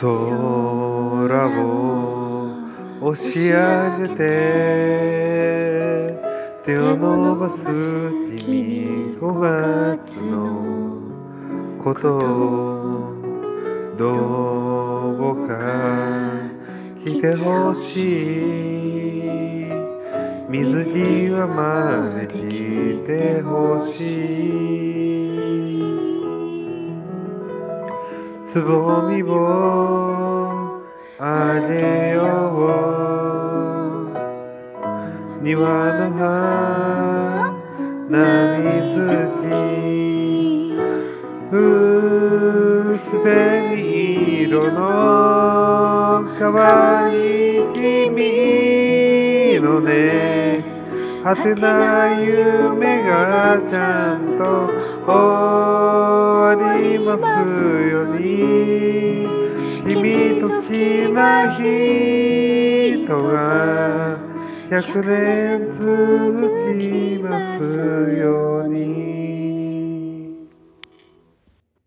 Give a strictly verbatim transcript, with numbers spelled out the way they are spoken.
空を押し上げて手を伸ばす君ごがつのことをどうか来てほしい水際まで来てほしいつぼみをあげよう庭の花水木薄紅色の可愛い君のね果てない夢がちゃんと終わりますように君と好きな人が百年続きますように